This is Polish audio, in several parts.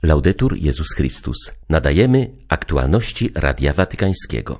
Laudetur Jezus Chrystus. Nadajemy aktualności Radia Watykańskiego.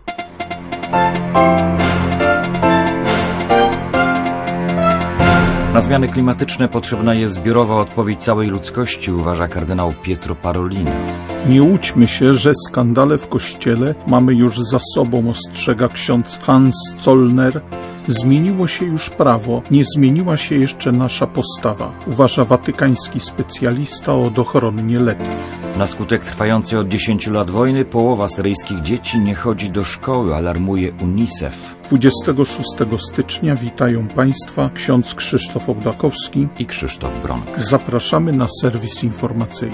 Na zmiany klimatyczne potrzebna jest zbiorowa odpowiedź całej ludzkości, uważa kardynał Pietro Parolin. Nie łudźmy się, że skandale w Kościele mamy już za sobą, ostrzega ksiądz Hans Zollner. Zmieniło się już prawo, nie zmieniła się jeszcze nasza postawa, uważa watykański specjalista od ochrony nieletnich. Na skutek trwającej od 10 lat wojny połowa syryjskich dzieci nie chodzi do szkoły, alarmuje UNICEF. 26 stycznia witają Państwa ksiądz Krzysztof Ołdakowski i Krzysztof Bronk. Zapraszamy na serwis informacyjny.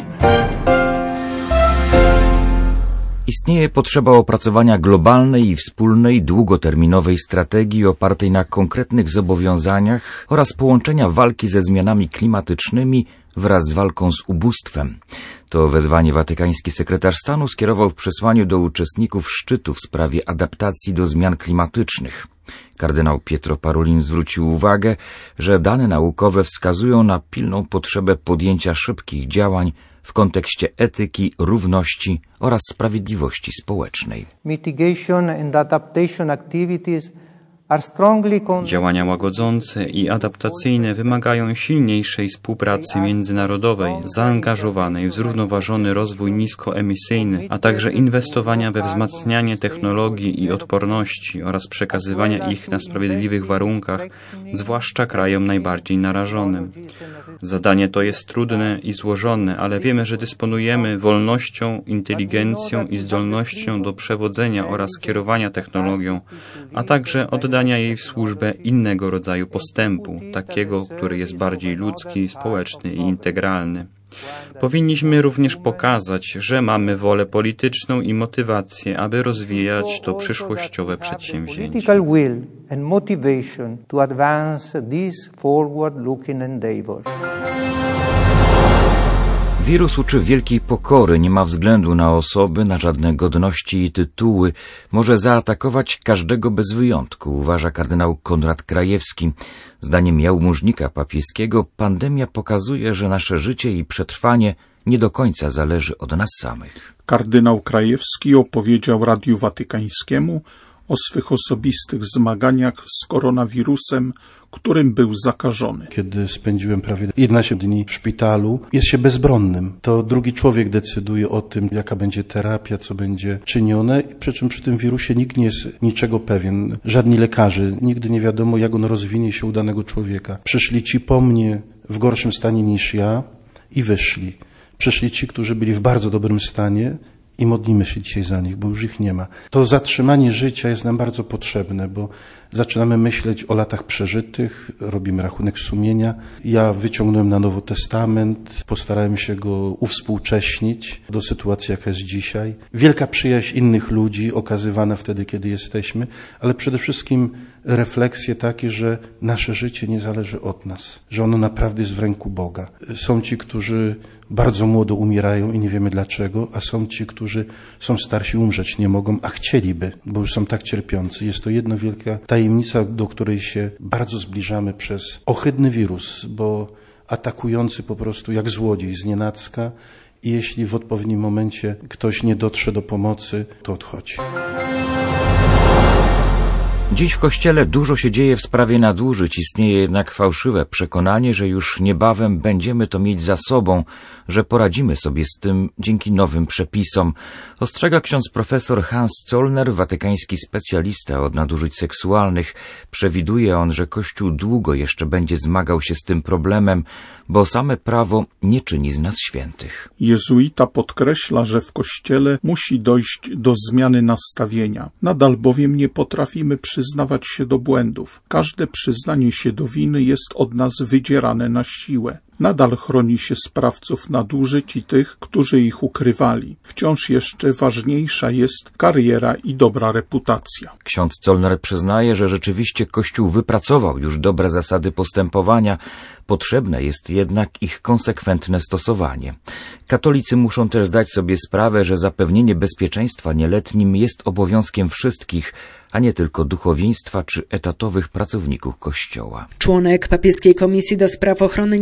Istnieje potrzeba opracowania globalnej i wspólnej, długoterminowej strategii opartej na konkretnych zobowiązaniach oraz połączenia walki ze zmianami klimatycznymi wraz z walką z ubóstwem. To wezwanie watykański sekretarz stanu skierował w przesłaniu do uczestników szczytu w sprawie adaptacji do zmian klimatycznych. Kardynał Pietro Parolin zwrócił uwagę, że dane naukowe wskazują na pilną potrzebę podjęcia szybkich działań w kontekście etyki, równości oraz sprawiedliwości społecznej. Działania łagodzące i adaptacyjne wymagają silniejszej współpracy międzynarodowej, zaangażowanej w zrównoważony rozwój niskoemisyjny, a także inwestowania we wzmacnianie technologii i odporności oraz przekazywania ich na sprawiedliwych warunkach, zwłaszcza krajom najbardziej narażonym. Zadanie to jest trudne i złożone, ale wiemy, że dysponujemy wolnością, inteligencją i zdolnością do przewodzenia oraz kierowania technologią, a także oddania jej w służbę innego rodzaju postępu, takiego, który jest bardziej ludzki, społeczny i integralny. Powinniśmy również pokazać, że mamy wolę polityczną i motywację, aby rozwijać to przyszłościowe przedsięwzięcie. Wirus uczy wielkiej pokory, nie ma względu na osoby, na żadne godności i tytuły. Może zaatakować każdego bez wyjątku, uważa kardynał Konrad Krajewski. Zdaniem jałmużnika papieskiego pandemia pokazuje, że nasze życie i przetrwanie nie do końca zależy od nas samych. Kardynał Krajewski opowiedział Radiu Watykańskiemu o swych osobistych zmaganiach z koronawirusem, którym był zakażony. Kiedy spędziłem prawie 11 dni w szpitalu, jest się bezbronnym. To drugi człowiek decyduje o tym, jaka będzie terapia, co będzie czynione, przy czym przy tym wirusie nikt nie jest niczego pewien. Żadni lekarze, nigdy nie wiadomo, jak on rozwinie się u danego człowieka. Przyszli ci po mnie w gorszym stanie niż ja i wyszli. Przyszli ci, którzy byli w bardzo dobrym stanie, i modlimy się dzisiaj za nich, bo już ich nie ma. To zatrzymanie życia jest nam bardzo potrzebne, bo zaczynamy myśleć o latach przeżytych, robimy rachunek sumienia. Ja wyciągnąłem na Nowy Testament, postarałem się go uwspółcześnić do sytuacji, jaka jest dzisiaj. Wielka przyjaźń innych ludzi okazywana wtedy, kiedy jesteśmy, ale przede wszystkim refleksje takie, że nasze życie nie zależy od nas, że ono naprawdę jest w ręku Boga. Są ci, którzy bardzo młodo umierają i nie wiemy dlaczego, a są ci, którzy są starsi, umrzeć nie mogą, a chcieliby, bo już są tak cierpiący. Jest to jedna wielka tajemnica, do której się bardzo zbliżamy przez ohydny wirus, bo atakujący po prostu jak złodziej znienacka i jeśli w odpowiednim momencie ktoś nie dotrze do pomocy, to odchodzi. Dziś w Kościele dużo się dzieje w sprawie nadużyć, istnieje jednak fałszywe przekonanie, że już niebawem będziemy to mieć za sobą, że poradzimy sobie z tym dzięki nowym przepisom. Ostrzega ksiądz profesor Hans Zollner, watykański specjalista od nadużyć seksualnych. Przewiduje on, że Kościół długo jeszcze będzie zmagał się z tym problemem, bo same prawo nie czyni z nas świętych. Jezuita podkreśla, że w Kościele musi dojść do zmiany nastawienia. Nadal bowiem nie potrafimy przyznawać się do błędów. Każde przyznanie się do winy jest od nas wydzierane na siłę. Nadal chroni się sprawców nadużyć i tych, którzy ich ukrywali. Wciąż jeszcze ważniejsza jest kariera i dobra reputacja. Ksiądz Zollner przyznaje, że rzeczywiście Kościół wypracował już dobre zasady postępowania, potrzebne jest jednak ich konsekwentne stosowanie. Katolicy muszą też zdać sobie sprawę, że zapewnienie bezpieczeństwa nieletnim jest obowiązkiem wszystkich, a nie tylko duchowieństwa czy etatowych pracowników Kościoła. Członek papieskiej Komisji do Spraw Ochrony Nieletnich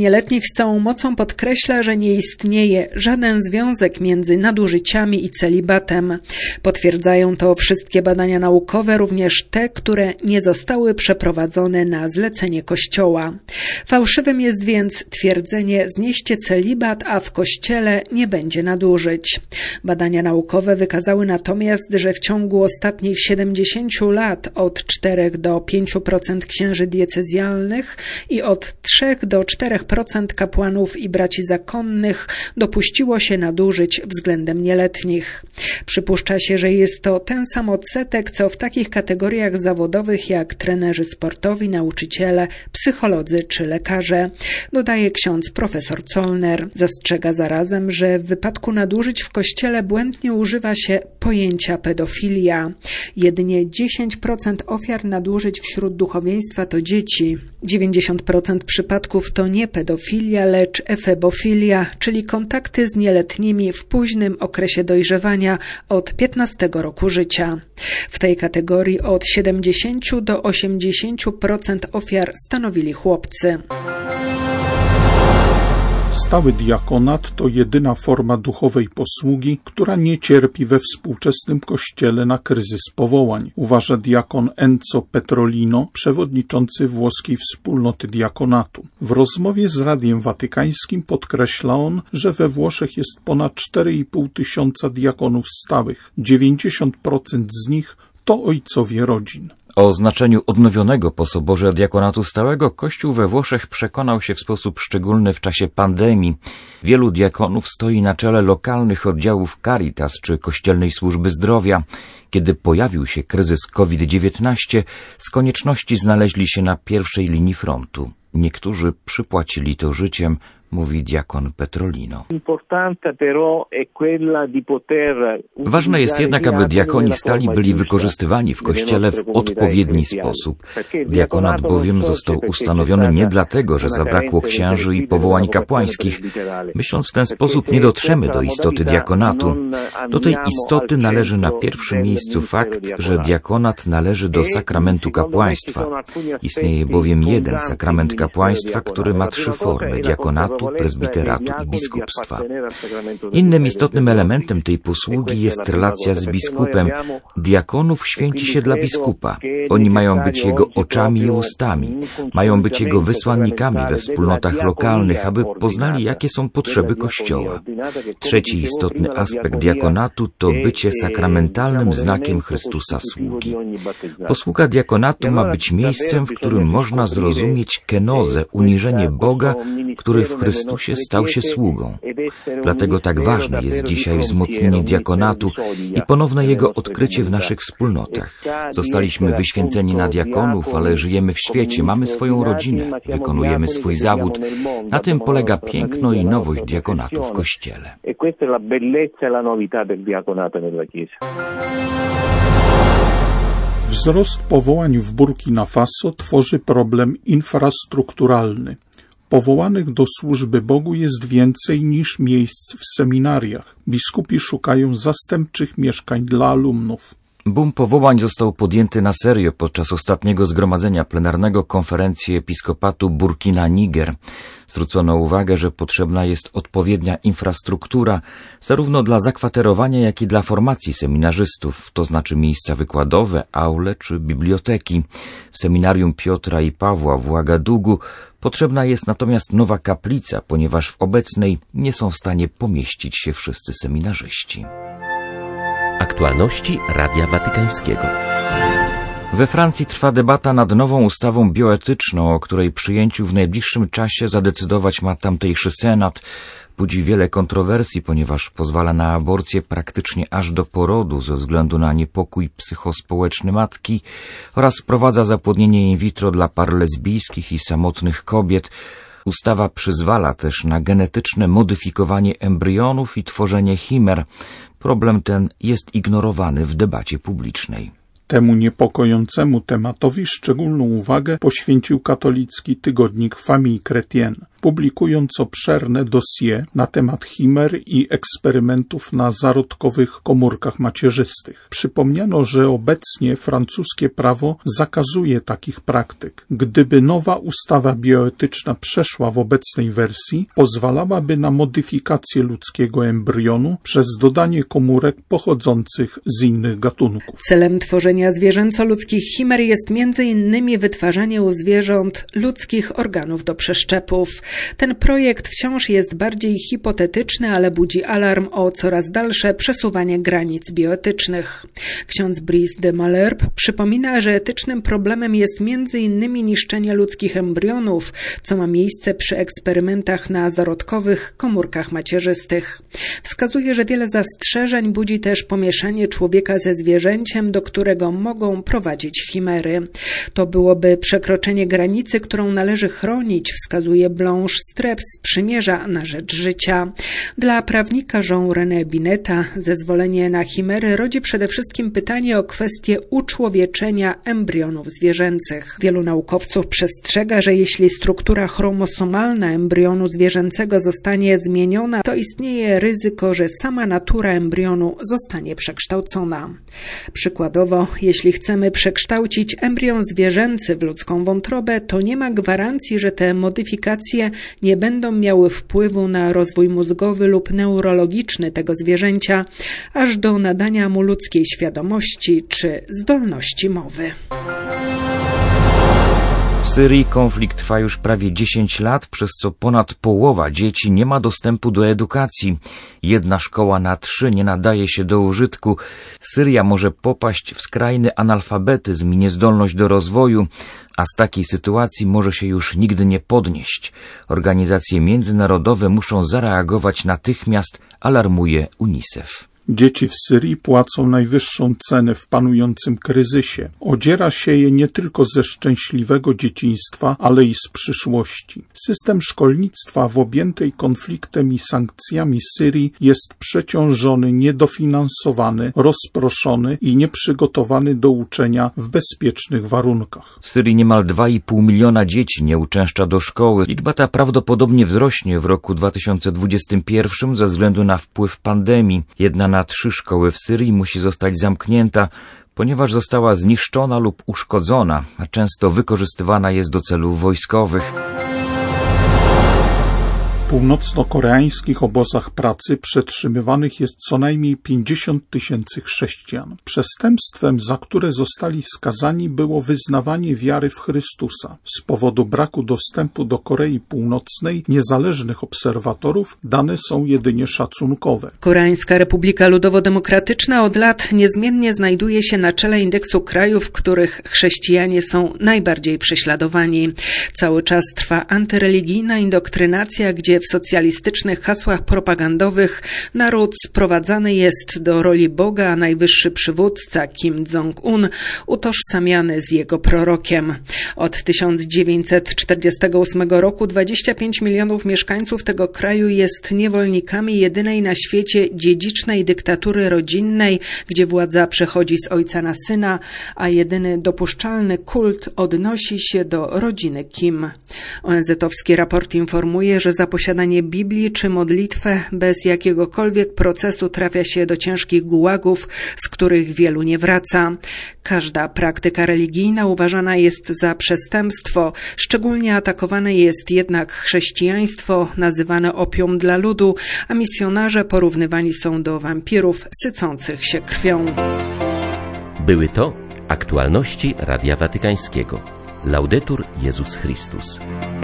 z całą mocą podkreśla, że nie istnieje żaden związek między nadużyciami i celibatem. Potwierdzają to wszystkie badania naukowe, również te, które nie zostały przeprowadzone na zlecenie Kościoła. Fałszywym jest więc twierdzenie: znieście celibat, a w Kościele nie będzie nadużyć. Badania naukowe wykazały natomiast, że w ciągu ostatnich 70 lat od 4 do 5% księży diecezjalnych i od 3 do 4% kapłanów i braci zakonnych dopuściło się nadużyć względem nieletnich. Przypuszcza się, że jest to ten sam odsetek, co w takich kategoriach zawodowych jak trenerzy sportowi, nauczyciele, psycholodzy czy lekarze, dodaje ksiądz profesor Zollner. Zastrzega zarazem, że w wypadku nadużyć w Kościele błędnie używa się pojęcia pedofilia. Jedynie 10% ofiar nadużyć wśród duchowieństwa to dzieci. 90% przypadków to nie pedofilia, lecz efebofilia, czyli kontakty z nieletnimi w późnym okresie dojrzewania od 15 roku życia. W tej kategorii od 70 do 80% ofiar stanowili chłopcy. Stały diakonat to jedyna forma duchowej posługi, która nie cierpi we współczesnym Kościele na kryzys powołań, uważa diakon Enzo Petrolino, przewodniczący włoskiej wspólnoty diakonatu. W rozmowie z Radiem Watykańskim podkreśla on, że we Włoszech jest ponad 4,5 tysiąca diakonów stałych. 90% z nich to ojcowie rodzin. O znaczeniu odnowionego po soborze diakonatu stałego Kościół we Włoszech przekonał się w sposób szczególny w czasie pandemii. Wielu diakonów stoi na czele lokalnych oddziałów Caritas czy Kościelnej Służby Zdrowia. Kiedy pojawił się kryzys COVID-19, z konieczności znaleźli się na pierwszej linii frontu. Niektórzy przypłacili to życiem, mówi diakon Petrolino. Ważne jest jednak, aby diakoni stali byli wykorzystywani w Kościele w odpowiedni sposób. Diakonat bowiem został ustanowiony nie dlatego, że zabrakło księży i powołań kapłańskich. Myśląc w ten sposób, nie dotrzemy do istoty diakonatu. Do tej istoty należy na pierwszym miejscu fakt, że diakonat należy do sakramentu kapłaństwa. Istnieje bowiem jeden sakrament kapłaństwa, który ma 3 formy: diakonatu, prezbiteratu i biskupstwa. Innym istotnym elementem tej posługi jest relacja z biskupem. Diakonów święci się dla biskupa. Oni mają być jego oczami i ustami. Mają być jego wysłannikami we wspólnotach lokalnych, aby poznali, jakie są potrzeby Kościoła. Trzeci istotny aspekt diakonatu to bycie sakramentalnym znakiem Chrystusa sługi. Posługa diakonatu ma być miejscem, w którym można zrozumieć kenozę, uniżenie Boga, który w Chrystusie stał się sługą. Dlatego tak ważne jest dzisiaj wzmocnienie diakonatu i ponowne jego odkrycie w naszych wspólnotach. Zostaliśmy wyświęceni na diakonów, ale żyjemy w świecie, mamy swoją rodzinę, wykonujemy swój zawód. Na tym polega piękno i nowość diakonatu w Kościele. Wzrost powołań w Burkina Faso tworzy problem infrastrukturalny. Powołanych do służby Bogu jest więcej niż miejsc w seminariach. Biskupi szukają zastępczych mieszkań dla alumnów. Boom powołań został podjęty na serio podczas ostatniego zgromadzenia plenarnego Konferencji Episkopatu Burkina-Niger. Zwrócono uwagę, że potrzebna jest odpowiednia infrastruktura, zarówno dla zakwaterowania, jak i dla formacji seminarzystów, to znaczy miejsca wykładowe, aule czy biblioteki. W seminarium Piotra i Pawła w Ouagadougou potrzebna jest natomiast nowa kaplica, ponieważ w obecnej nie są w stanie pomieścić się wszyscy seminarzyści. Aktualności Radia Watykańskiego. We Francji trwa debata nad nową ustawą bioetyczną, o której przyjęciu w najbliższym czasie zadecydować ma tamtejszy senat. Budzi wiele kontrowersji, ponieważ pozwala na aborcję praktycznie aż do porodu ze względu na niepokój psychospołeczny matki oraz wprowadza zapłodnienie in vitro dla par lesbijskich i samotnych kobiet. Ustawa przyzwala też na genetyczne modyfikowanie embrionów i tworzenie chimer. Problem ten jest ignorowany w debacie publicznej. Temu niepokojącemu tematowi szczególną uwagę poświęcił katolicki tygodnik Famille Chrétienne. publikując obszerne dossier na temat chimer i eksperymentów na zarodkowych komórkach macierzystych. Przypomniano, że obecnie francuskie prawo zakazuje takich praktyk. Gdyby nowa ustawa bioetyczna przeszła w obecnej wersji, pozwalałaby na modyfikację ludzkiego embrionu przez dodanie komórek pochodzących z innych gatunków. Celem tworzenia zwierzęco-ludzkich chimer jest m.in. wytwarzanie u zwierząt ludzkich organów do przeszczepów. Ten projekt wciąż jest bardziej hipotetyczny, ale budzi alarm o coraz dalsze przesuwanie granic bioetycznych. Ksiądz Brice de Malherbe przypomina, że etycznym problemem jest m.in. niszczenie ludzkich embrionów, co ma miejsce przy eksperymentach na zarodkowych komórkach macierzystych. Wskazuje, że wiele zastrzeżeń budzi też pomieszanie człowieka ze zwierzęciem, do którego mogą prowadzić chimery. To byłoby przekroczenie granicy, którą należy chronić, wskazuje Blanche Strepp z Przymierza na rzecz życia. Dla prawnika Jean-René Bineta zezwolenie na chimery rodzi przede wszystkim pytanie o kwestię uczłowieczenia embrionów zwierzęcych. Wielu naukowców przestrzega, że jeśli struktura chromosomalna embrionu zwierzęcego zostanie zmieniona, to istnieje ryzyko, że sama natura embrionu zostanie przekształcona. Przykładowo, jeśli chcemy przekształcić embrion zwierzęcy w ludzką wątrobę, to nie ma gwarancji, że te modyfikacje nie będą miały wpływu na rozwój mózgowy lub neurologiczny tego zwierzęcia, aż do nadania mu ludzkiej świadomości czy zdolności mowy. W Syrii konflikt trwa już prawie 10 lat, przez co ponad połowa dzieci nie ma dostępu do edukacji. 1 szkoła na 3 nie nadaje się do użytku. Syria może popaść w skrajny analfabetyzm i niezdolność do rozwoju, a z takiej sytuacji może się już nigdy nie podnieść. Organizacje międzynarodowe muszą zareagować natychmiast, alarmuje UNICEF. Dzieci w Syrii płacą najwyższą cenę w panującym kryzysie. Odziera się je nie tylko ze szczęśliwego dzieciństwa, ale i z przyszłości. System szkolnictwa w objętej konfliktem i sankcjami Syrii jest przeciążony, niedofinansowany, rozproszony i nieprzygotowany do uczenia w bezpiecznych warunkach. W Syrii niemal 2,5 miliona dzieci nie uczęszcza do szkoły. Liczba ta prawdopodobnie wzrośnie w roku 2021 ze względu na wpływ pandemii. 1 na 3 szkoły w Syrii musi zostać zamknięta, ponieważ została zniszczona lub uszkodzona, a często wykorzystywana jest do celów wojskowych. W północno-koreańskich obozach pracy przetrzymywanych jest co najmniej 50 000 chrześcijan. Przestępstwem, za które zostali skazani, było wyznawanie wiary w Chrystusa. Z powodu braku dostępu do Korei Północnej niezależnych obserwatorów dane są jedynie szacunkowe. Koreańska Republika Ludowo-Demokratyczna od lat niezmiennie znajduje się na czele indeksu krajów, w których chrześcijanie są najbardziej prześladowani. Cały czas trwa antyreligijna indoktrynacja, gdzie w socjalistycznych hasłach propagandowych naród sprowadzany jest do roli Boga, a najwyższy przywódca Kim Jong-un utożsamiany z jego prorokiem. Od 1948 roku 25 milionów mieszkańców tego kraju jest niewolnikami jedynej na świecie dziedzicznej dyktatury rodzinnej, gdzie władza przechodzi z ojca na syna, a jedyny dopuszczalny kult odnosi się do rodziny Kim. ONZ-owski raport informuje, że za posiadanie Biblii czy modlitwę bez jakiegokolwiek procesu trafia się do ciężkich gułagów, z których wielu nie wraca. Każda praktyka religijna uważana jest za przestępstwo. Szczególnie atakowane jest jednak chrześcijaństwo, nazywane opium dla ludu, a misjonarze porównywani są do wampirów sycących się krwią. Były to aktualności Radia Watykańskiego. Laudetur Jezus Chrystus.